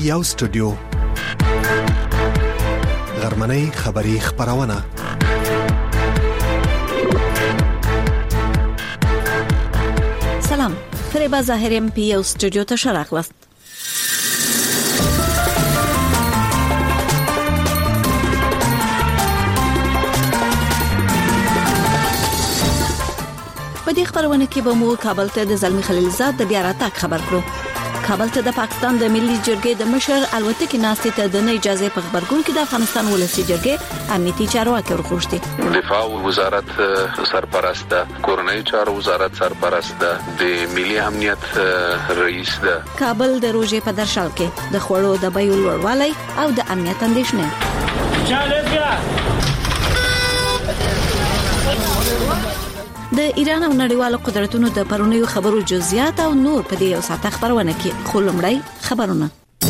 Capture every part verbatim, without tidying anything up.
یو سټوډیو غرمنۍ خبری خبرونه سلام فریبا ظاهریم پی یو سټوډیو ته شراغلست په دې خبرونه کې به مو کابل ته د زلمی خلیلزاد د بیا راتګ خبر کړو. کابل ته د پاکستان د ملي جرګې د مشر الوتکې ناستې ته د نه اجازه په خبرګون کې د افغانستان ولسی جرګې امنیتي چارواکي ورغوښتي. دفاع وزارت سرپرست ده، کورنۍ چارو وزارت سرپرست ده، د ملي امنیت رئیس ده. کابل د روزې په درشل کې د خوړو د بیو لوړوالی او د امنیت اندېښنې د ایران او نړیوالو قدرتونو د پرونیو خبرو جزئیات او نور په دې یو ساعت خبرونه کې خلمړی خبرونه.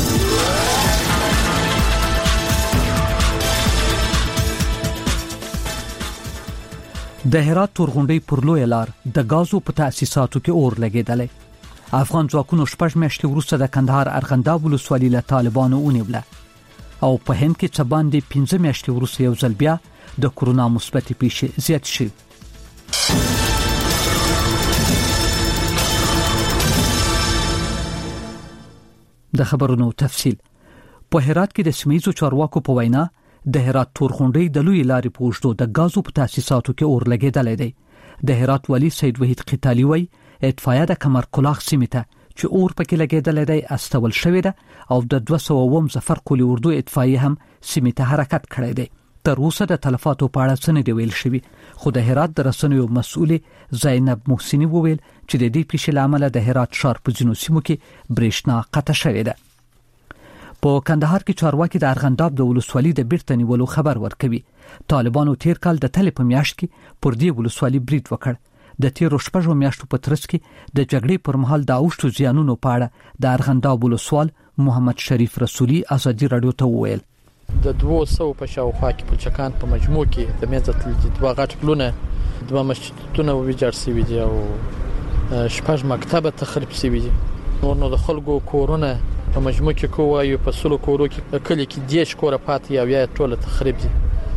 د هرات تورغونډۍ پر لوی لار د غازو په تاسیساتو کې اور لګیدلې. افغان ځواکونو شپږ میاشتې وروسته د کندهار ارغنداب ولسوالۍ له طالبانو ونیوله او په هند کې څه باندې پنځه میاشتې وروسته یو ځل بیا د کورونا مثبت پیښې زیات شي. د خبرونو تفصیل. په هرات کې د سیمایي چارواکو په وینا د هرات تورغونډۍ د لوی لارې په اوږدو د غازو په تاسیساتو کې اور لګیدلې دی. د هرات والی سید وحید قتالی وی اطفائیه د کمر کلاغ سیمه ته چې اور پکې لګیدلې دی استول شوې ده او د دوه سوه اووم ظفر قلی اردو اطفائیه هم سیمه ته حرکت کړی دی. تر اوسه د تلفاتو په اړه څه نه دی ویل شوی، خو د هرات د رسنیو مسؤل زینب محسنی وویل چې د دې پیښې لامل د هرات ښار په ځینو سیمو کې برېښنا قطع شوې ده. په کندهار کې چارواکي د ارغنداب د ولسوالۍ د بیرته نیولو خبر ورکوي. طالبانو تیر کال د تلې په میاشت کې پر دې ولسوالۍ برید وکړ. د تیرو شپږو میاشتو په ترڅ کې د جګړې پر مهال د اوښتو زیانونو په اړه د ارغنداب ولسوال محمد شریف رسولي ازادي رادیو ته وویل د دوه سوه په شاوخوا کې پلچکان په مجموع کې د میزت دوه غټ پلونه دوه مسجدونه ویجاړ شوي دي او شپږ مکتبه تخریب شوي دي. نور نو د خلکو کورونه په مجموع کې کوایو په سلو کورو کې کلی کې دیش کوره پاتې او یا ټوله تخریب دي.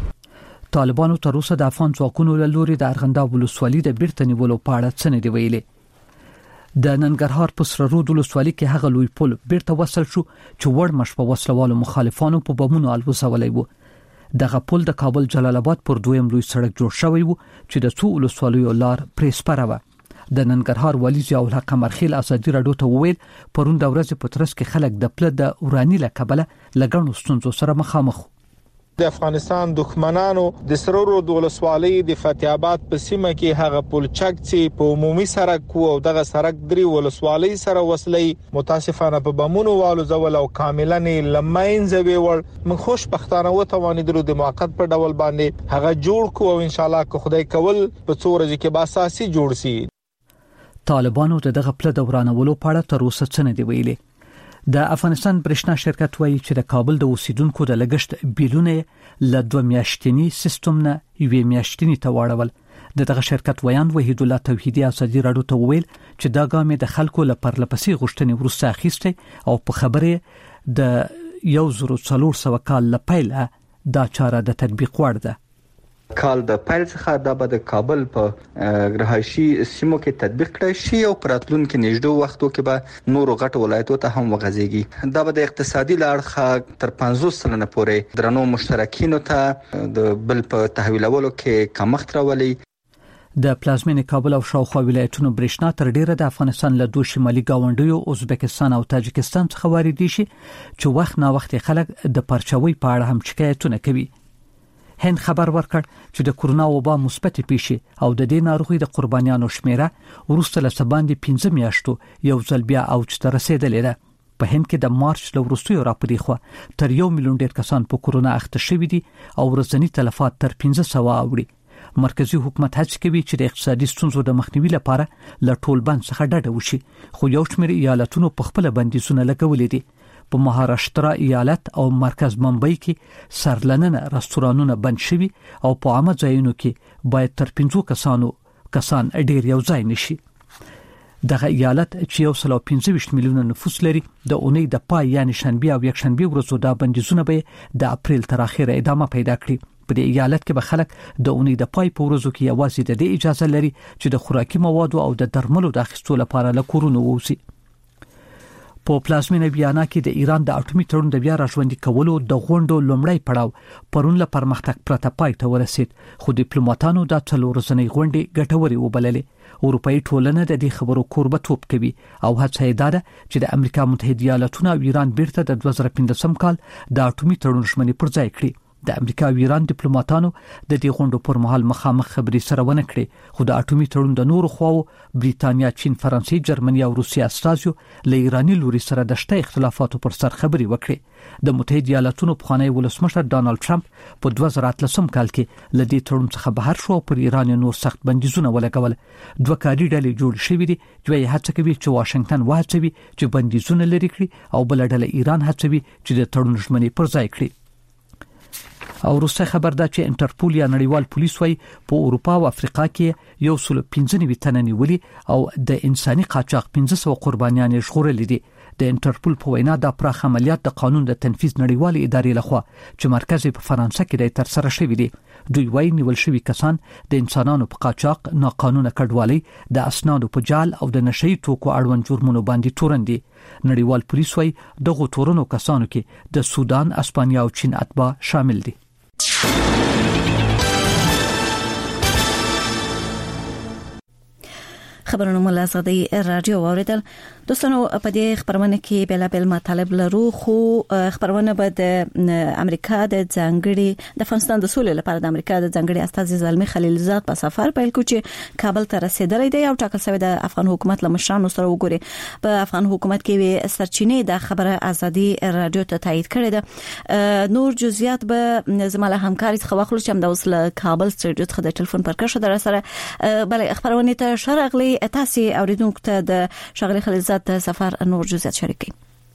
طالبانو تر اوسه د افغان ځواکونو له لوري د ارغنداب ولسوالۍ د بیرته نیولو په اړه څه نه دی ویلي. د ننګرهار په سره رود ولسوالۍ کې هغه لوی پل بیرته وصل شو چې وړمش په وسلوالو مخالفانو په بمونو الوزولای وو. دغه پل د کابل جلال آباد پر دویم لوی سړک جوړ شوی وو چې د څو ولسوالیو لار پرې سپاره و. د ننګرهار والی ضیاء الحق قمرخیل ازادي رادیو ته وویل پرون د ورځې په ترڅ کې خلک د پله د ورانی له کبله لګڼو ستونزو سره مخامخ. د افغانستان دښمنانو د سرورو د ولسوالۍ د فتح آباد په سیمه کې هغه پلچک چې په عمومي سړک او دغه سړک درې ولسوالۍ سره وصلې متاسفانه په بمونو والو زول او کاملا لماین زوی ور من خوش بختانه و توانیدلو د موقت په ډول باندې هغه جوړ کو او ان شاء الله که خدای کول په څو ورځې کې به اساسي جوړ شي. طالبانو دغه پله د ورانولو په اړه تر اوسه څه نه دی ویلي. د افغانستان برېښنا شرکت وایي چې د کابل د اوسیدونکو د لګښت بیلونه له دوه میاشتنی سیستم نه یوې میاشتنی ته واړول. دغه شرکت ویان وحید الله توحیدی ازادي رادیو ته ویل چې دا ګامې د خلکو لپاره لپسې غوښتنې ورسته اخیسته او په خبره د یو زرو څلور سوه کال لپاره دا چاره د تطبیق وړ ده. کال د پیل څخه د بد کابل په رهایشي سیمو کې تطبیق کړی شي او پراتلونکو نږدې وختو کې به نورو غټو ولایتو ته هم وغځيږي. دا به د اقتصادي لارښه تر پنځوس سلنه پورې درنو مشترکینو ته د بل په تحویلولو کې کمښت راولي. د پلازمینې کابل او شاوخوا ولایتونو برېښنا تر ډیره د افغانستان له دوه شمالي گاونډیو ازبکستان او تاجکستان څخه واردېږي شي چې وخت نا وخت خلک د پرچاوي په اړه هم شکایتونه کوي. هند خبر ورکړ چې د کورونا وبا مثبت پیښې او د دې ناروغي د قربانیانو شمیره ورسته له سباندې پنځه میاشتو یو ځل بیا اوج ته رسیدلې ده. په هند کې د مارچ له وروستیو راپورې خو تر یو میلیون ډیر کسان په کورونا اخته شوي دي او ورځنی تلفات تر پنځه سوه اوړي. مرکزی حکومت هڅه کوي چې د اقتصادي ستونزو د مخنیوي لپاره له ټول بند څخه ډډه وشي، خو یو شمېر ایالتونو په خپل بندیزونه لګولې دي. په مهاراشټرا ایالت او مرکز ممبئی کې سرلننه رستورانونه بند شوي او په عامه ځایونو کې باید تر پنځو کسانو کسان ډیر یو ځای نشي. دغه ایالت چې یو سل او پنځه ویشت میلیونه نفوس لري د اونۍ د پای یعنی شنبه او یکشنبه ورځو د بندیزونه به د اپریل تر اخره ادامه پیدا کړي. په دې ایالت کې به خلک د اونۍ د پای په ورځو کې یوازې د دې اجازه لري چې د خوراکي موادو او د درملو د اخیستلو لپاره له کورونو ووځي. په پلازمینه ویانا کې د ایران د اټومي تړون د بیا راژوندي کولو د غونډو لومړی پړاو پرون له پرمختګ پرته پای ته ورسید، خو ډیپلوماټانو د څلور ورځې غونډې ګټورې وبللې. اروپאי ټولنه د دې خبرو کوربتوب کوي او هڅه یې ده چې د امریکا متحده ایالاتونو او ایران بیرته د دوه زره پنځم کال د اټومي تړون ژمنې پر ځای کړي. د امریکا او ایران ډیپلوماټانو د دې غونډو پر مهال مخامخ خبري سره ونه کړې، خو د اټومي تړون د نورو خواو بریتانیا، چین، فرانسې، جرمني او روسیه استازیو له ایرانی لوري سره د شته اختلافاتو پر سر خبري وکړي. د متحده ایالاتونو پخوانی ولسمشر ډانلډ ټرمپ په دوه زره اتلسم کال کې له دې تړون څخه بهر شو او پر ایران نور سخت بندیزونه ولګول. دوه کاري ډلې جوړ شوې دي چې یې هڅه کوي چې واشنگټن وهڅوي چې بندیزونه لري کړي او بل ډله ایران هڅوي چې د تړون ژمنې پر ځای کړي. او روسي خبر ده چې انټرپول یا نړیوال پولیس وايي په اروپا او افریقا کې یو سل پنځه نوي تنه نیولي او د انساني قاچاق پنځه سوه قربانیان ژغورلي دي. د انټرپول په وینا د پراخ عملیات د قانون د تنفيذ نړیوال ادارې لخوا چې مرکز په فرانسه کې د تر سره شوی دي. دوی وايي نیول شوی کسان د انسانانو په قاچاق، ناقانونه کډوالۍ، د اسنادو په جال او د نشئی توکو اړوند جرمونو باندې تورن دي. نړیوال پولیس وايي دغه تورنو کسانو کې د سودان، اسپانیا او چین اتباع شامل دي. خبرونه مو له آزادۍ رادیو واوریدل. دوستانو په دې خبرونه کې بل بل مطالب لرو، خو خبرونه به د امریکا د ځانګړي د افغانستان د سولې لپاره د امریکا د ځانګړي استازي زلمي خلیلزاد په سفر پیل کوي چې کابل ته رسیدلی دی او ټاکل شوی د افغان حکومت له مشرانو سره وګوري. په افغان حکومت کې سرچینې د خبره آزادۍ رادیو ته تایید کړی ده. نور جزئیات به زموږ همکاري څخه واخلو چې هم د اوس له کابل سټډیو څخه د ټلیفون پر کښه در سره بل خبرونه ته شرغلي تاسو اوریدونکو ته د شغله خلیلزاد د سفر نور جزئیات شریکي.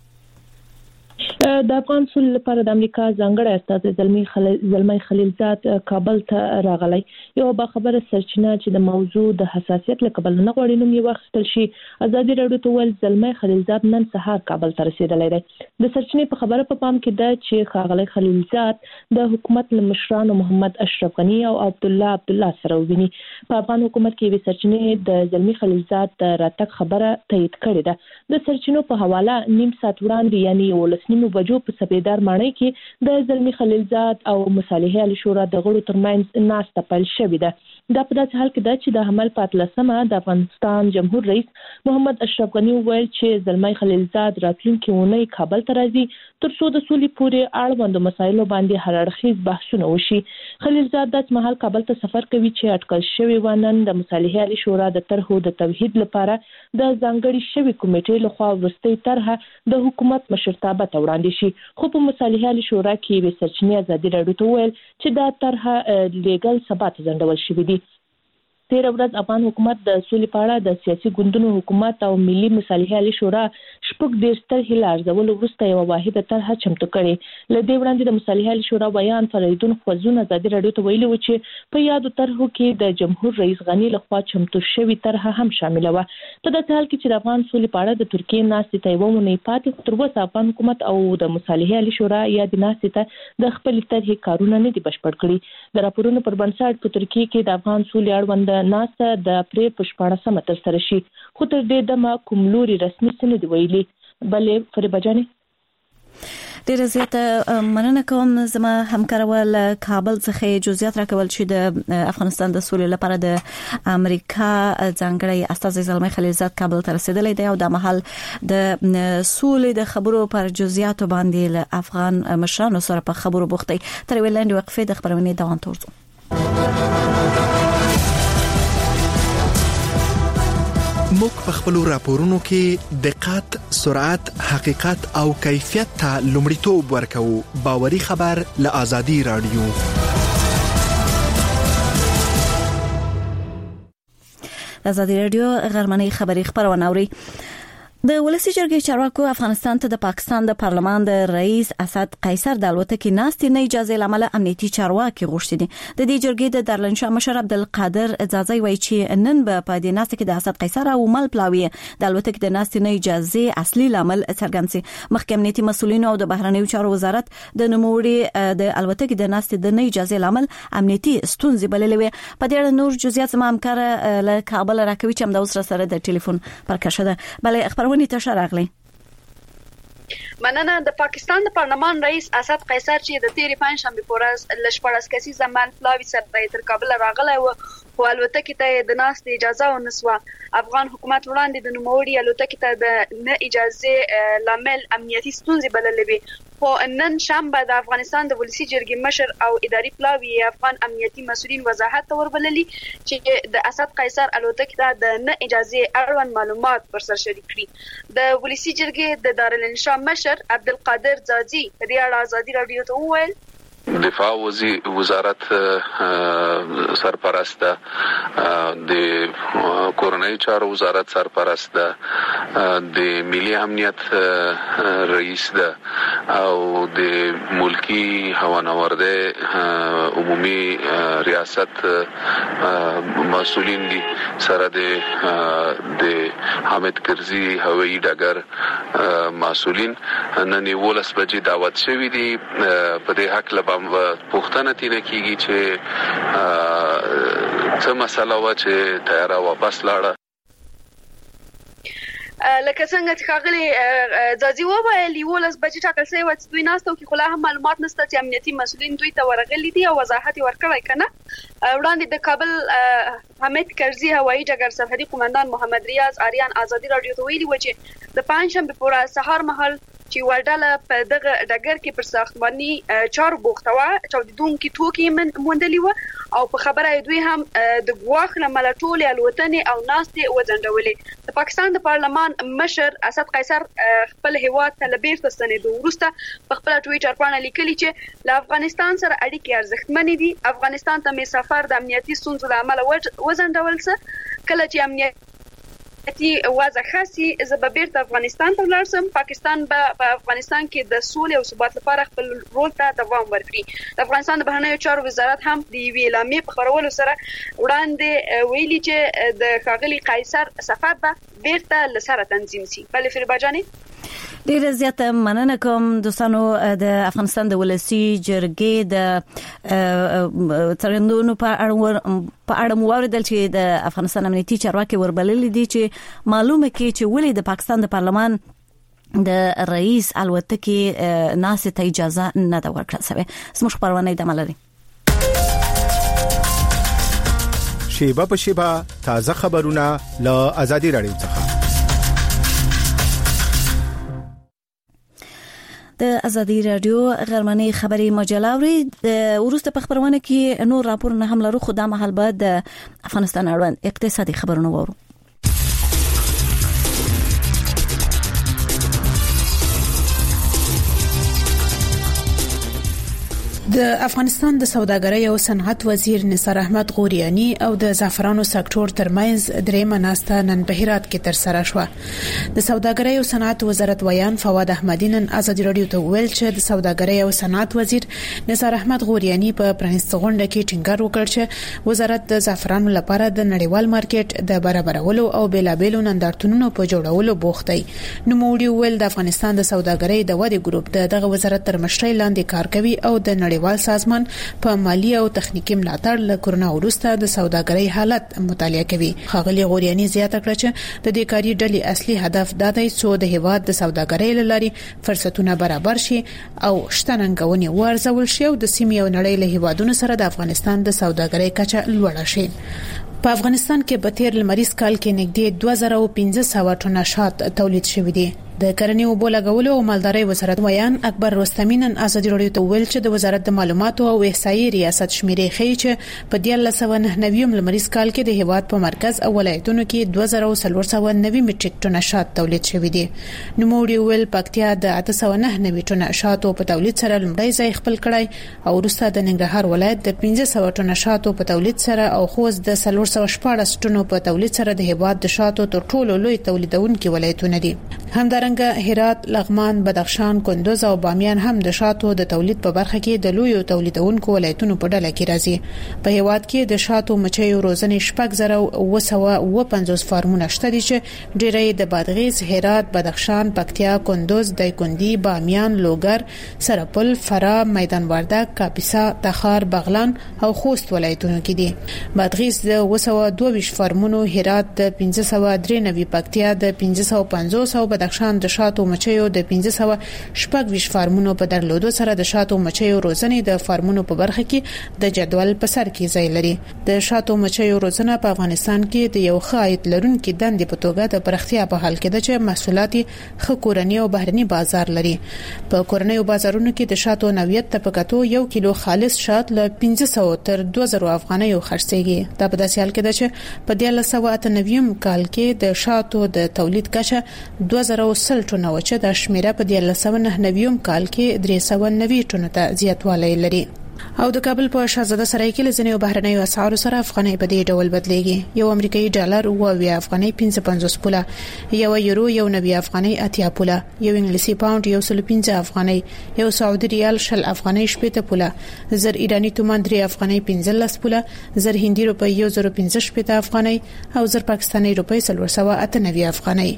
د افغان سولې لپاره د امریکا ځانګړی استازی زلمی خلیل زلمی خلیلزاد کابل ته راغلی. یو با خبره سرچینه چې د موضوع د حساسیت له کبل نه غوړي نوم یې واخیستل شي. ازادي راډیو ته ول زلمی خلیلزاد نن سهار کابل ته رسیدلی دی. د سرچینې په خبره په پام کې ده چې خاغلی خلیلزاد د حکومت له مشرانو محمد اشرف غنی او عبد الله عبد الله سره ویني. په افغان حکومت کې وی سرچینې د زلمی خلیلزاد د راتګ خبره تایید کړې ده. د سرچینو په حواله نیم ساعت وړاندې یعنی ولسنیمو بجو په سپیدار ماڼۍ کې د زلمی خلیلزاد او مصالحه علی شورا د غړو ترمنځ ناسته پیل شوې ده. دا په داسې حال کې ده چې د حمل پاتلسمه د افغانستان جمهور رئیس محمد اشرف غنی وویل چې زلمی خلیلزاد راتلونکي اونۍ کابل ته راځي ترڅو د سولې پورې اړوند مسایلو باندې هر اړخیز بحثونه وشي. خلیلزاد د مهال کابل ته سفر کوي چې اټکل شوی ونن د مصالحه علی شورا د طرحو د توحید لپاره د ځانګړي شوی کمیټې لخوا ورستۍ طرحه د حکومت مشرتابه ته وړاندې شي. خو په مصالحه علی شورا کې وی سرچینې ازادي راډیو ته ویل چې دا طرحه لیګل ثبات ځندول شوی دی. تیر ورځ افغان حکومت د سولې په اړه د سیاسي ګوندونو حکومت او ملي مصالحه علی شورا شپږ ډیر ستر هیله ارزول وروسته یو واحده طرحه چمتو کړې. له دې وړاندې د مصالحه علی شورا بیان فریدون خوځون ازادي راډیو ته ویلي و چې په یادو طرحو کې د جمهور رئیس غنی لخوا چمتو شوی طرحه هم شامل و. په داسې حال کې چې د افغان سولې په اړه د ترکیې ناستې ته یو مونږ پاتې تر اوسه افغان حکومت او د مصالحه علی شورا یا د ناستې ته د خپل طرحې کارونه نه دي بشپړ کړي. د راپورونو پر بنسټ په ترکیې کې د افغان سولې اړوند ناسته د پرې پښپاړه تر سره شي، خو تر دې دمه کوم لوري رسمي څه نه دی ویلي. بلې فریبه جانې ډیره زیاته مننه کوم زما همکارول کابل څخه جزئیات راکول چې د افغانستان د سولې لپاره د امریکا ځانګړی استازی زلمی خلیلزاد کابل ته رسیدلی دی او د محل د سولې د خبرو پر جزئیات باندې له افغان مشرانو سره په خبرو بوختي. تر ویلاندې وقفه د خبرونه دوام تورځو. موږ په خپل راپورونو کې دقت، سرعت، حقیقت او کیفیت ته لومړیتوب ورکوو. باوري خبر له آزادي رادیو. آزادي رادیو غرمنۍ خبری خبرونه اوري. د ولسی جرګې چارواکو افغانستان ته د پاکستان د پارلمان د رئیس اسد قیصر د الوتکې ناستې نه اجازه لامل امنیتي چارواکي غوښتي دي. د دې جرګې د دارالانشا مشر عبدالقادر اعزازي وایي چې نن به په دې ناستې کې د اسد قیصر او مل پلاوی د الوتکې د ناستې نه اجازه اصلي لامل څرګند سي. مخکې امنیتي مسولین او د بهرنیو چارو وزارت د نوموړي د الوتکې د ناستې د نه اجازه لامل امنیتي ستونزې بللې. په دې اړه نور جزئیات زما همکار له کابل راکوي چې هم د اوس سره د ټلیفون پر کښه ده. بلې خبرونه ته راغلي. مننه. د پاکستان د پارلمان رئیس اسد قیصر چې د تیری پنځشنبه په ورځ لشپړس کسي زمان پلاوی سره تر کابل راغلی و خو الوتکې ته د ناستې اجازه ونسوه. افغان حکومت وړاندې د نوموړي الوتکې ته د نه اجازه لامل امنیتي ستونزې بللې وي. خو نن شنبه د افغانستان د ولسی جرګې مشر او اداري پلاوی افغان امنیتي مسولین وضاحت وربللي چې د اسد قیصر الوتکې ته د نه اجازه اړوند معلومات پر سر شریک کړي. د ولسی جرګې د دارالانشا مشر عبدالقادر زادي د اړه ازادي رادیو ته وویل دفاع وزارت سرپرست د کورنۍ چارو وزارت سرپرست د ملي امنیت رئیس ده او د ملکی هوانورده عمومي ریاست مسؤلین دي سره د د حامد کرزي هوایي ډګر مسؤلین نن ولس بجې دعوت شوی دي. په دې حق له پوښتنه تینه کیږي چې څه مسله و چې تیاره واپس لاړه. لکه څنګه چې خاغلی ځاځي وویل یولس بجې ټاکل شوی و چې دوی ناستو کې خلا هم معلومات نشته چې امنیتي مسولین دوی ته ورغلي دي او وضاحت ورکړی کنه. وړاندې د کابل حامد کرزي هوایي ډګر سرحدي قومندان محمد ریاض آریان ازادي رادیو ته ویلي و چې د پنځشنبه په ورځ سهار مهال چې وړاله په دغه ډګر کې پر ساختماني چارو بوخته و چاودیدونکي توکي موندلي و او په خبره دوی هم د ګواخ نه ملټول الوتنې او ناستې وځنډولې. د پاکستان د پارلمان مشر اسد قیصر خپل هیواد ته لبیرته ستنېدو وروسته په خپل ټویټر باندې لیکلي چې له افغانستان سره اړیکې ارزښتمن دي. افغانستان ته می سفر د امنیتي ستونزو له امله وځنډول څه کله چې امنیت تی وازه خاصي زببیرته افغانستان ته ورسم. پاکستان به په افغانستان کې د سولې او ثبات لپاره خپل رول ته دوام ورکړي. د افغانستان د بهرنیو چارو وزارت هم د ویلامې په خبرولو سره وړاندې ویلي چې د خاغلی قیصر سفر به بیرته لسره تنظیم شي. بلې فریباجاني ډیره زیاته مننه کوم دوستانو. د افغانستان د ولسی جرګې د ترندونو په اړه په اړه مو اوریدل چې د افغانستان امنیتي چارواکي وربللي دي چې معلومه کړي چې ولې د پاکستان د پارلمان د رئیس الوتکې ناسې ته اجازه نه ده ورکړل شوې. زموږ خبرونه د ملري شیبه په شیبه تازه خبرونه له ازادي رادیو څخه. د ازادي رادیو غرمنۍ خبري مجله اوري. د ورسته په خبرونه کې نور راپورونه هم لرو خو د مهال بعد د افغانستان اړوند اقتصادي خبرونه وورو. د افغانستان د سوداګرۍ او صنعت وزیر نثار احمد غوریانی او د زعفرانو سکتور ترمنځ درېمه ناسته نن په هرات کې تر سره شوه. د سوداګرۍ او صنعت وزارت ویان فواد احمدی نن ازادي رادیو ته ویل چې د سوداګرۍ او صنعت وزیر نثار احمد غوریانی په پرانیسته غونډه کې ټینګار وکړ چې وزارت د زعفرانو لپاره د نړیوال مارکیټ د برابرولو او بیلابېلو نندارتونونو په جوړولو بوخت دی. نو موږ ویل د افغانستان د سوداګرۍ د ودې ګروپ دغه وزارت تر مشرۍ لاندې کار کوي او د نړیوال سازمان په مالی او تخنیکی ملاتړ له کرونا وروسته د سوداګرۍ حالت مطالعه کوي. خاغلی غوریانی زیاته کړه چې د دې کاري ډلې اصلي هدف دا دی چې د هیواد د سوداګرۍ لارې فرصتونه برابر شي او شتننګونې ورزول شي او د سیمې او نړۍ له هیوادونو سره د افغانستان د سوداګرۍ کچه لوړه شي. په افغانستان کې په تیر لمریز کال کې نږدې دوه زره پنځه سوه ټنه شات تولید شوی دی. د کرنې او بولګولو او مالدارۍ وزارت ویان اکبر رستمی نن ازادي راډیو ته ویل چې د وزارت د معلوماتو او احصایې ریاست شمیرې ښیي چې په دیارلس سوه نهه نوي لمریز کال کې د هیواد په مرکز او ولایتونو کې دوه زره څلور سوه نوي میټریک ټن شات تولید شوی دی. نوموړي ویل پکتیا د اته سوه نهه نوي ټن شاتو په تولید سره لومړی ځای خپل کړی او وروسته د ننګرهار ولایت د پنځه سوه ټن شاتو په تولید سره او خوست د څلور سوه شپاړس ټنو په تولید سره د هیواد د شاتو تر ټولو لوی تولیدونکي ولایتونه دي. همدارنګه هرات، لغمان، بدخشان، کندوز او بامیان هم د شاتو د تولید په برخه کې د لوی تولیدونکو ولایتونو په ډله کې راځي. په هیواد کې د شاتو مچیو روزنې شپږ زره او سوه او پنځوس فارمونه شته دي چې ډېری د بادغیس، هرات، بدخشان، پکتیا، کندوز، دایکندي، بامیان، لوګر، سرپل، فراه، میدان وردګ، کاپیسا، تخار، بغلان او خوست ولایتونو کې دي. بادغیس د اوه سوه دوه ویشت فارمونو، هرات د پنځه سوه درې نوي، پکتیا د پنځه سوه پنځوس او بدخشان د شاتو مچیو د پنځه سوه شپږ ویشت فارمونو په درلودو سره د شاتو مچیو روزنې د فارمونو په برخه کې د جدول په سر کې ځای لري. د شاتو مچیو روزنه په افغانستان کې د یو ښه عاید لرونکي دندې په توګه د پراختیا په حال کې ده چې محصولات ښه کورنی او بهرني بازار لري. په کورنیو بازارونو کې د شاتو نوعیت ته په کتو یو کیلو خالص شات له پنځه سوه تر دوه زره افغانیو خرڅېږي. دا په داسې حال کې ده چې په دیارلس سوه اته نوي کال کې د شاتو د تولید کچه دوه زره سل ټنه و چې د شمیره په دیارلس سوه نهه نوي کال کې درې سوه نوي ټنو ته زیاتوالی لري. او د کابل په شاهزاده سرای کې لزنې او بهرنۍ اسعارو سره افغانۍ په دې ډول بدلېږي. یو امریکایي ډالر اوه افغانۍ پنځه پنځوس پوله، یو یورو یو نوي افغانۍ اتیا پوله، یو انګلیسي پاوند یو سل پنځه افغانۍ، یو سعودي ریال شل افغانۍ شپږ پوله، زر ایرانی تومان درې افغانۍ پنځلس پوله، زر هندي روپۍ یو زر پنځه شپږ افغانۍ او زر پاکستاني روپۍ څلور سوه اته نوي افغانۍ.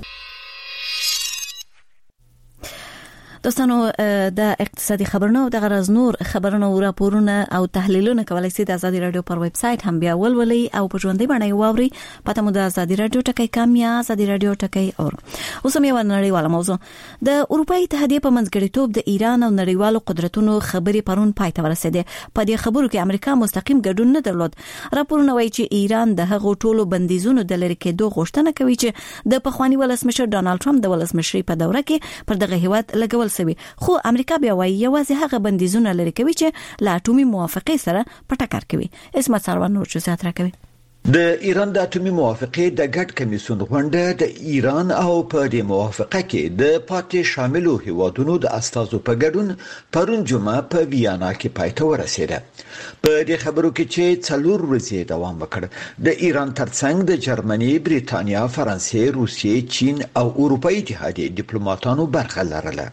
دوستانو د اقتصادي خبرونو او د غرض نور خبرونو او راپورونه او تحلیلونه کولای شئ د آزادي رادیو پر ویب سټ هم بیا ولولئ او په ژوندۍ باندې واورئ. پته مو د آزادي رادیو ټکی کام یا آزادي رادیو ټکی اور. اوس هم یو نړیواله موضوع د اروپאי اتحادیه په منځګړیتوب د ایران او نړیوالو قدرتونو خبرې پرون پای ته ورسېده. په دې خبرو کې امریکا مستقیم ګډون نه درلود. راپورونه وایي چې ایران د هغو ټولو بندیزونو د لری کېدو غوښتنه کوي چې د پخوانی ولسمشر ډانلډ ټرمپ د ولسمشرۍ په دوره کې پر دغه هیواد لګول سوي. خو امریکا بیا وايي یوازې هغه بندیزونه لري کوي چې لا اټومي موافقه سره په ټکر کوي. اسمت سروان نور څه زیات راکوي. د ایران د اټومي موافقې د ګډ کمیسیون غونډه د ایران او په دې موافقه کې د پاتې شاملو هیوادونو د استازو په ګډون پرون جمعه په ویانا کې پای ته ورسېده. په دې خبرو کې چې څلور ورځې دوام وکړ د ایران ترڅنګ د جرمني، بریتانیا، فرانسې، روسیې، چین او اروپאי اتحادیه ډیپلوماټانو برخه لرله.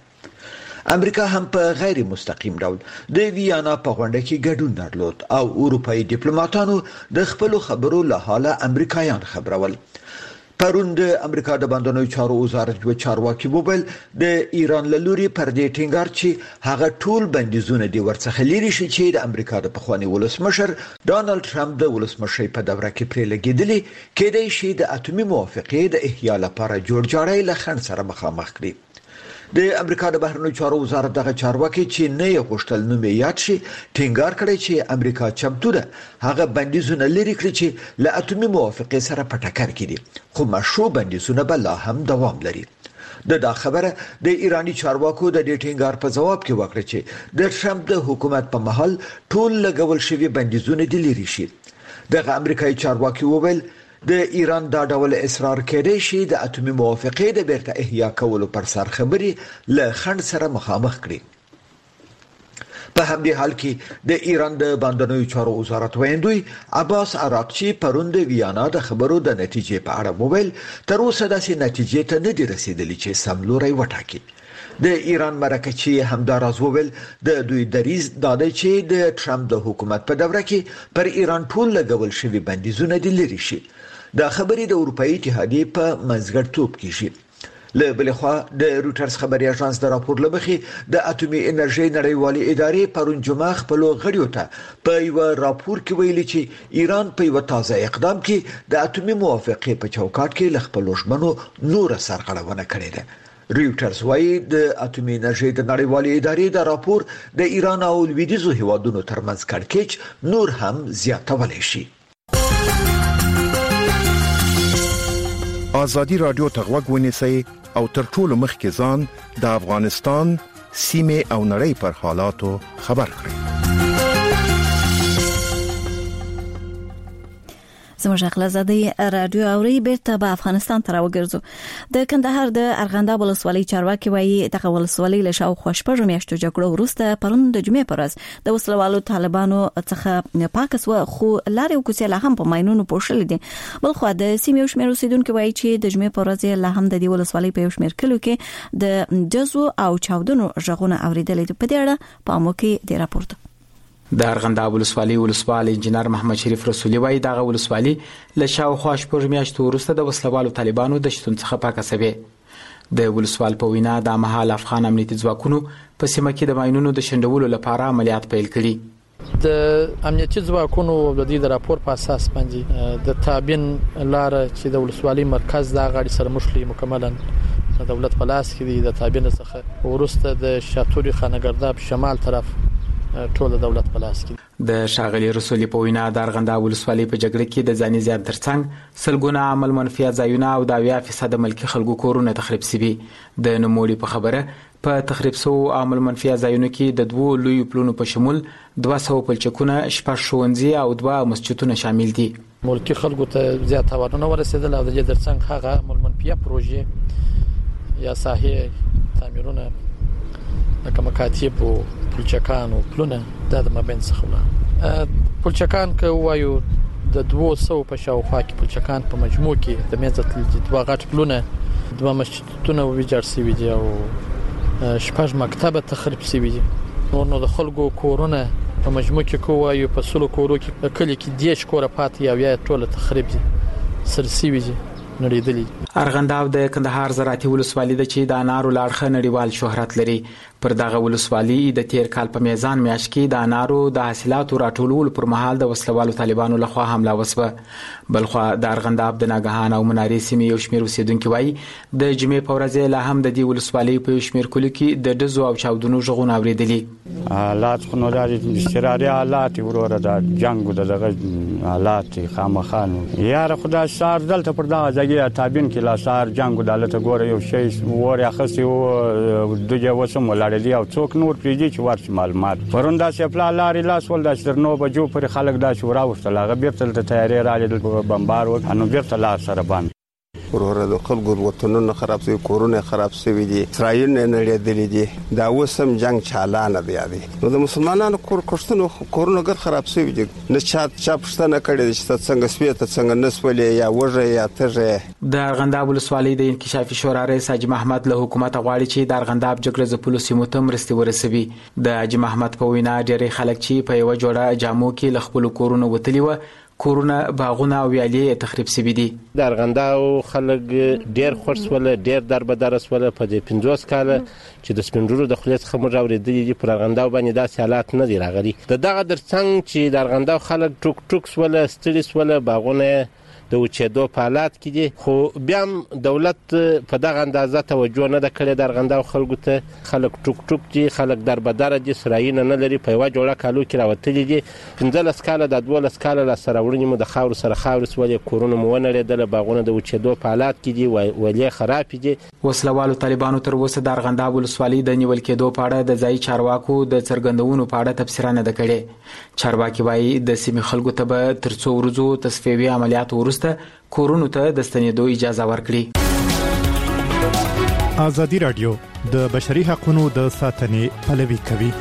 امریکا هم په غیر مستقیم ډول د ویانا په غونډه کې ګډون درلود او اروپאי ډیپلوماټانو د خپل خبرو له حاله امریکایان خبرول. پرون د امریکا د بندونو چارو وزارت و چارواکي وویل د ایران له لوري پر دې ټینګار چې هغه ټول بندیزونه دی ورڅخه لري شي چې د امریکا د پخوانی ولسمشر ډانلډ ټرمپ د ولسمشرۍ په دوره کې پرې لګیدلی کېدای شي د اټومي موافقې د احیا لپاره جوړ جاړی له خنډ سره مخامخ کړي. د امریکا د بهرنیو چارو وزارت دغه چارواکي چې نه یې غوښتل نوم یاد شي ټینګار کړی چې امریکا چمتو ده هغه بندیزونه لري کړی چې له اټومي موافقې سره په ټکر کې دي، خو مشروع بندیزونه به لا هم دوام لري. د دا خبره د ایرانی چارواکو د دې ټینګار په جواب کې وکړه چې د ټرمپ د حکومت په محل ټول لګول شوی بندیزونه دي لري شي. دغه امریکایي چارواکي وویل د ایران دا ډول اصرار کړي شي د اټومي موافقې د بیرته احیا کولو پر سر خبري له خنډ سره مخامخ کړي. په همدې حال کې د ایران د باندنوي چارو وزارت ویندوی عباس عراقچی پرون د ویانا د خبرو د نتیجې په اړه موبایل تر اوسه داسې نتیجې ته نه دی رسیدلی چې سملوري وټاکي. د ایران مرکچی همداراز وویل د دوی دریز داده چې د ټرمپ د حکومت په دوره کې پر ایران ټول لګول شوی بندیزونه دي لري شي. دا خبرې د اروپאי اتحادیه په منځګړیتوب کې شي. له بل خوا د روټرز خبري اژانس د راپور لبخي د اټومي انرژي نړیوالې ادارې پرون جمعه خپل غړیو ته په یو راپور کې ویلي چې ایران په یو تازه اقدام کې د اټومي موافقې په چوکاټ کې ل خپل ژمنو نور سرغړونه کړې ده. روټرز وايي د اټومي انرژي د نړیوالې ادارې د راپور د ایران او لویدیځو هیوادونو ترمنځ کړکېچ نور هم زیاتولای شي. ازادي رادیو ته غوږ ونیسئ او تر ټولو مخکې ځان د افغانستان سیمه او نړۍ پر حالاتو خبر کړئ. زموږ خپلزادي رادیو اوري بیرته په افغانستان ته راوګرځو. د کندهار د ارغنداب ولسوالۍ چارواکي وایي دغه ولسوالۍ له شاو خوشپږ میاشتو جګړو وروسته پرون د جمعې پر ورځ د وسلوالو طالبانو څخه پاکس و خو لارې او کوڅې لا هم په ماينونو پوښل دي. بل خو د سیمې شمیر اوسیدونکو وایي چې د جمعې پر ورځ لا هم د دې ولسوالۍ په شمیر کلو کې د جزو او چاودنو ژغونه اوریدل دي. په دې اړه په امو کې د راپورټ د ارغنداب ولسوالۍ ولسوال انجنیر محمد شریف رسولي وایي دغه ولسوالۍ له شاوخوا شپږ میاشتو وروسته د وسلوالو طالبانو د شتون څخه پاکه شوې. د ولسوال په وینا د مهال افغان امنیتي ځواکونو په سیمه کې د ماينونو د شندولو لپاره عملیات پیل کړي. د امنیتي ځواکونو د دې د راپور په اساس باندې د تابین لار چې د ولسوالۍ مرکز د غاړي سره مشلي مکملا دولت په لاس کې دی. د تابین څخه ورسته د شاتوري خانګرداب شمال طرف ټول دولت په لاس کې. د شاغلي رسولي په وینا د ارغنداب ولسوالۍ په جګړه کې د ځاني زیات ترڅنګ سلګونه عمل منفي ځایونه او د اویا فیصد ملکي خلکو کورونه تخریب شوي. د نوموړي په خبره په تخریب شو عمل منفي ځایونو کې د دوه لوی پلونو په شمول دوه سوه پلچکونه، شپږ ښوونځي او دوه مسجدونه شامل دي. ملکي خلکو ته زیات تاوانونه ورسېدل او د دې ترڅنګ هغه عمل منفي پروژې یا ساحې تعمیرونه لکه مکاتب او پلچکان او پلونه د مابین څخه ولا پلچکان که وایو د دوه سوه په شاوخوا کې پلچکان په مجموع کې د مېزت دوه غټ پلونه دوه مسجدونه ویجاړ شوي دي او شپږ مکتب تخریب شوي دي. نور نو د خلکو کورونه په مجموع کې کو وایو په سلو کورو کې کلی کې دیش کوره پاتې یا یا ټول تخریب دي سرسوي دي نړیدلې. ارغنداب د کندهار زراعتي ولسوالۍ د چې د انارو لاړخه نړیوال شهرت لري. پر دغه ولسوالۍ د تیر کال په میزان میاشت کې د انارو د حاصلاتو راټولولو پر مهال د وسلوالو طالبانو لخوا حمله وسوه. بلخو د ارغنداب د ناګهان او مناري سیمې یو شمیر اوسیدونکو وایي د جمعې په ورځ لا هم د دې ولسوالۍ په شمیر کلو کې د دزو او چاودنو ژغون اوریدلي. حالات خو نو د استراري حالات وروره د جنگ د دغه حالات خامخانو یاره خدای سار دلته پر دغه ځای تابین کې لا سار جنگ دالته ګوره یو شی ور اخستي او دغه وسم ولاړلی او څوک نور پریږي چې ورڅ معلومات پروندا سپلا لاري لاس ول د شرنو بجو پر خلک دا شورا وشتل هغه بیرته د تیاری راځي د بمبار و انو بیرته لا سره باندې ورور د خلکو وطنونه خراب شوی، کورونه خراب شوی دي، اسرائیل نه نړیدلې دي. دا وسم جنگ چالانه دی یادي. نو د مسلمانانو کور کوښتنو کورونه ګر خراب شوی دي. نه چا چا پښتنه کړي چې څنګه سپیته څنګه نسولې یا وژه یا ترې. د ارغنداب ولسوالۍ د انکشافي شورا رئیس حاجی محمد له حکومت غواړي چې د ارغنداب جګړه ځپلو سیمو ته مرستې ورسوي. د حاجی محمد په وینا ډېری خلک چې په یو جوړه جامو کې له خپل کورونو وتلی و کورونه باغونه او ویالې تخریب شوي دي. د ارغنداو خلک ډېر خوښ ول، ډېر دربدار سول. په دې پنځوس کاله چې د سپینډورو د خلیص خمر اوریدلې دي پر ارغنداو باندې داسې حالات نه دي راغلي. د دغه درڅنګ چې د ارغنداو خلک ټوک ټوک سول، ستړي سول، باغونه د وچېدو په حالات کې دي. خو بیا دولت په دغه اندازه توجه نه ده کړې د ارغنداو خلکو ته. خلک ټوک ټوک دي، خلک دربداره دي، سرایونه نه لري، په یوه جوړه کالو کې راوتلي دي. پنځلس کاله د دولس کاله لاسته راوړنې مو د خاورو سره خاورې سولې، کورونه مو ونړېدله، باغونه د وچېدو په حالات کې دي، ولې خرابې دي. وسلوالو طالبانو تر اوسه د ارغنداب ولسوالۍ د نیول کېدو په اړه د ځایي چارواکو د څرګندونو په اړه تبصره نه ده کړې. چارواکي وایي د سیمې خلکو ته به تر څو ورځو تصفیوي عملیات وروسته کورونو ته د ستنېدو اجازه ورکړي. ازادي رادیو د بشري حقوقو د ساتنې پلوي کوي.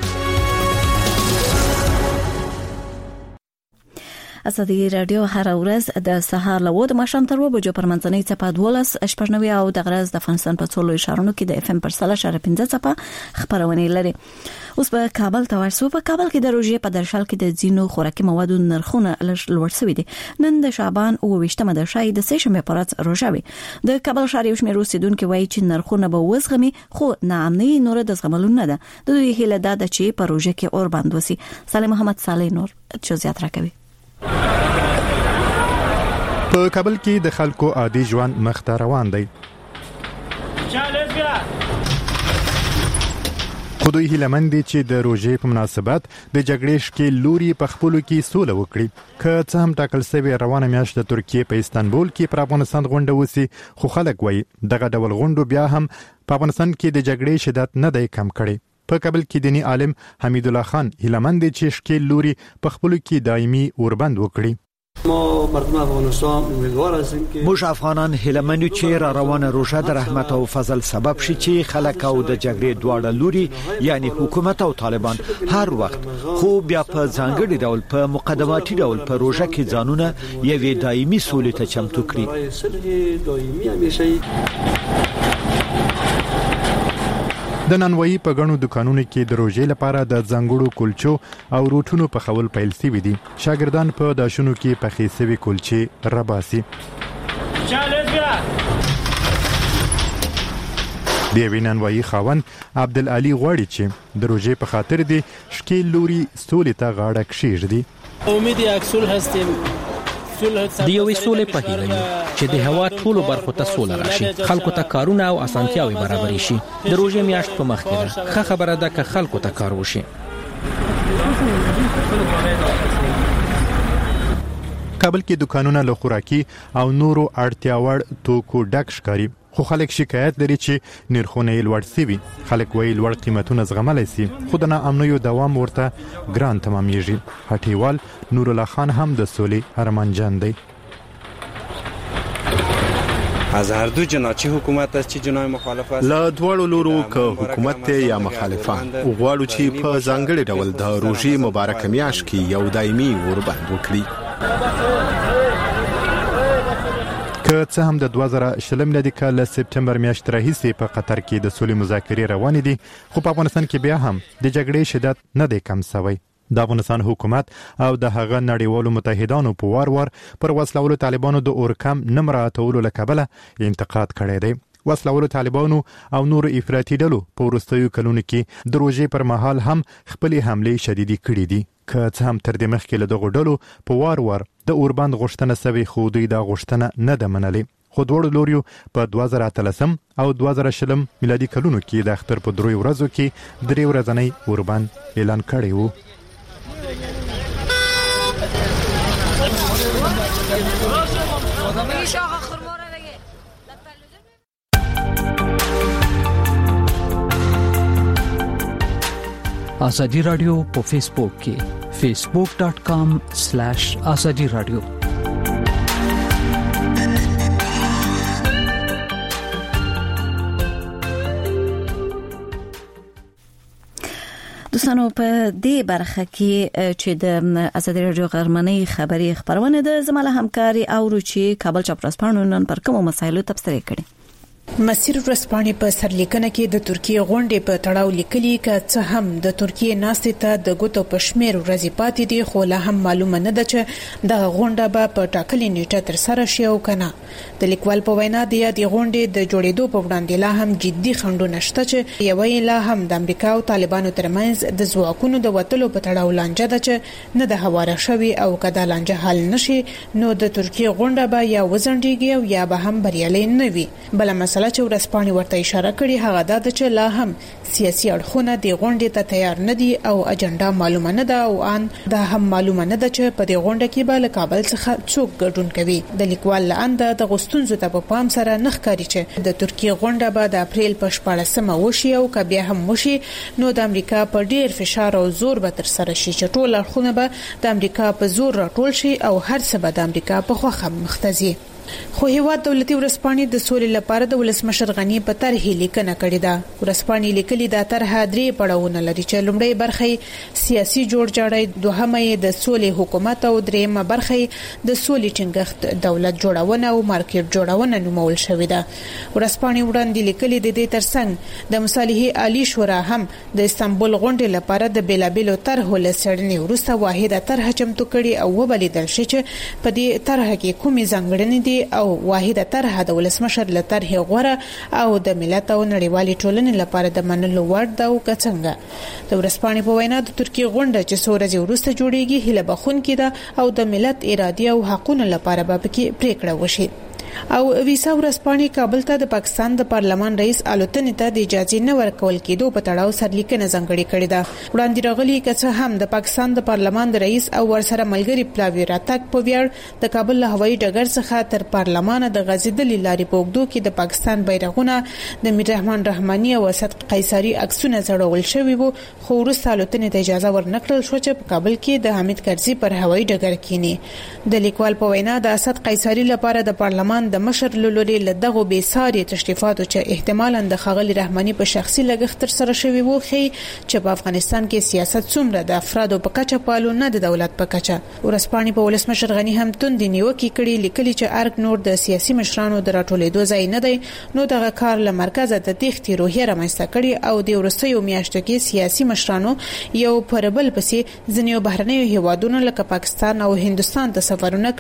ازادي رادیو هر ورځ د سهار له وو د ماښام تر وو بجو پر منځنۍ څپه دولس شپږنوي او د غرض د افغانستان په څولو اشارونو کې د اف ام پر سلا شاره پنځه څپه خبرونه لري. اوس په کابل ته ورسو. په کابل کې د روژې په درشل کې د ځینو خوراکي موادو نرخونه لوړ شوي دي. نن د شعبان او ویشتمه د شای د سه شنبه پرات روژه وي. د کابل ښار یو شمېر اوسیدونکو وایي چې نرخونه به وزغمي، خو ناامنۍ نور د زغملو نه ده. د دوی هیله ده چې په روژه کې اور بند وسی. سلام محمد صالح نور جزئیات راکوي. په کابل کې د خلکو عادي ژوند مخ ته روان دی. خو دوی هیله دي چې د روژې په مناسبت د جګړې شکیل لوري په خپلو کې سوله وکړي. که څه هم ټاکل شوی روانه میاشت د ترکیې په استانبول کې پر افغانستان غونډه وسی، خو خلک وایي دغه ډول غونډو بیا هم په افغانستان کې د جګړې شدت نه دی کم کړی. په کابل کې دینی عالم حمید الله خان هیله مند دي چې شکیل لوري په خپلو کې دایمي اوربند وکړي. ما مردم افغانستان امیدوار هستیم که موږ افغانان هیله مند یو چې را روانه روژه د رحمت او فضل سبب شي چې خلک او د جګړې دواړه لوري یعنی حکومت او طالبان هر وخت خو بیا په ځانګړي ډول په مقدماتي ډول په روژه کې ځانونه یوې دایمي سولې ته چمتو کړي. د نانوایی په غنو دکانونو کې د روژې لپاره د ځانګړو کلچو او روټونو په خول پیل شوی دي. شاګردان په داشونو کې پخې شوی کلچې رباسي. د وینانوایی خاون عبدالعلی غواړي چې د روژې په خاطر دی شکیل لوري سولې ته غاړه کښیږدي. امید اکسول هستیم د یوې سولې په هیله یو چې د هوا ټولو برخو ته سوله راشي، خلکو ته کارونه او اسانتیاوي برابر شي. د روژې میاشت په مخ کې ده، ښه خبره ده که خلکو ته کار وشي. کابل کې دکانونه له خوراکي او نورو اړتیا وړ توکو ډک ښکاري، خو خلک شکایت لري چې نرخونه یې لوړ شوي. خلک وایي لوړ قیمتونه زغملی شي، خو د ناامنیو دوام ورته ګران تمامیږي. هټیوال نور الله خان هم د سولې ارمانجن دی. از هر دو جناچی حکومت است چې جنای مخالفت لا دواړو لورو که حکومت یا مخالفان غواړو چې په ځانګړي ډول د روژې مبارک میاشت کې یو دایمي اوربند وکړي. که څه هم د دوه زره شل میلادي کال له سپتمبر میاشتې راهیسې په قطر کې د سولې مذاکرې روانې دي، خو په افغانستان کې بیا هم د جګړې شدت نه دی کم شوی. د افغانستان حکومت او د هغه نړیوالو متحدانو په وار وار پر وسلوالو طالبانو د اورکم نه مراعاتولو له کبله انتقاد کړی دی. وسلوالو طالبانو او نورو افراطي ډلو په وروستیو کلونو کې د روژې پر مهال هم خپلې حملې شدیدې کړې دي. که څه هم تر دې مخکې له دغو ډلو په وار وار د اوربند غوښتنه سوې، خو دوی دا غوښتنه نه ده منلې. خو دواړو لوریو په دوه زره اتلسم او دوه زره شلم میلادي کلونو کې د اختر په دریو ورځو کې درې ورځنی اوربند اعلان کړی و. آزادی رادیو په فیسبوک کې facebook dot com slash azadi radio. دوستانو په دې برخه کې چې د آزادي رادیو غرمنۍ خبري خبرونه د زماله همکاري او روچي کابل چاپراسپانو نن پر کومو مسایلو تبصره کړي. مسیر ورسپانې په سرلیکنه کې د ترکیه غونډې په تړاو لیکلي ک څه هم د ترکیه ناستې ته د ګوتو پښمیر ورځې پاتې دي، خو لا هم معلومه نه ده چې د غونډه به په ټاکلي نیټه تر سره شي او کنه. د لیکوال په وینا د یادې غونډې د جوړېدو په وړاندې لا هم جدي خنډونه شته چې یوه لا هم د امریکا او طالبانو ترمنځ د ځواکونو د وټلو په تړاو لانجه ده چې نه د هواره شوی او کدا لانجه حل نشي نو د ترکیه غونډه به یا وزنډيږي او یا به هم بریالي نه وي. بل مسله چې ورسپانې ورته اشاره کړې هغه دا ده چې لا هم سیاسي اړخونه د غونډې ته تیار نه دي او اجنډا معلومه نه ده او ان دا هم معلومه نه ده چې په دې غونډه کې به له کابل څخه څوک ګډون کوي. د لیکوال لاند د غستونزو ته په پام سره نخکاری چې د ترکیه غونډه به د اپریل په شپاړسمه وشي او که بیا هم وشي نو د امریکا په ډیر فشار او زور به تر سره شي چې ټول اړخونه به د امریکا په زور راټول شي او هر څه به د امریکا په خوخه مختزي. خو هیواد دولتي ورسپانې د سولې لپاره د ولسمشر غنی په طرحې لیکنه کړې ده. ورسپانې لیکلي دا طرحه درې پړاوونه لري چې لومړی برخه سیاسي جوړجاړی، دوهمه د سولې حکومت او دریمه برخه د سولې ټینګښت دولت جوړونه او مارکیټ جوړونه نومول شوې ده. ورسپانې وړاندې لیکلي د دې ترڅنګ د مصالحې عالی شورا هم د استانبول غونډې لپاره د بیلابیلو طرحو لسړنې وروسته واحده طرحه چمتو کړي او وبلیدل شي چې په دې طرحه کې کومې ځانګړنې دي او واحده طرحه د ولسمشر له طرحې غوره او د ملت او نړیوالي ټولنې لپاره د منلو وړ ده او څنګه. د ورسپانې په وینا د ترکیه غونډه چې څو ورځې وروسته جوړیږي هله بخون کې ده او د ملت ارادي او حقوقو لپاره به پکې پریکړه وشي. او ویسا ورسپانې کابل ته د پاکستان د پارلمان رئیس الوتنې ته د اجازه نه ورکول کېدو په تړاو سرلیکنه ځانګړې کړې ده. وړاندې راغلي کڅ هم د پاکستان د پارلمان د رئیس او ورسره ملګری پلاوی راتګ په ویاړ د کابل له هوایي ډګر څخه تر پارلمان د غزیدلې لارې په اوږدو کې د پاکستان بیرغونه د میر رحمان رحماني او اسد قیصري عکسونه ځړول شوي وو، خو وروسته الوتنې ته اجازه ورنکړل شو چې په کابل کې د حامد کرزي پر هوایي ډګر کېنی. د لیکوال په وینا د اسد قیصري لپاره د پارلمان د مشر لوري له دغه بې ساري تشریفاتو چې احتمالاً د ښاغلي رحماني په شخصي لګښت تر سره شوي وو ښیي چې په افغانستان کې سیاست څومره د افرادو په کچه پالو نه د دولت په کچه. ورسپانې په ولسمشر غني هم توندې نیوکې کړي، لیکلي چې ارګ نور د سیاسي مشرانو د راټولېدو ځای نه دی، نو دغه کار له مرکزه د تېښتې روحیه رامنځته کړې او د وروستیو میاشتو کې سیاسي مشرانو یو پر بل پسې ځینې بهرنیو هیوادونو لکه پاکستان او هندوستان ته سفرونه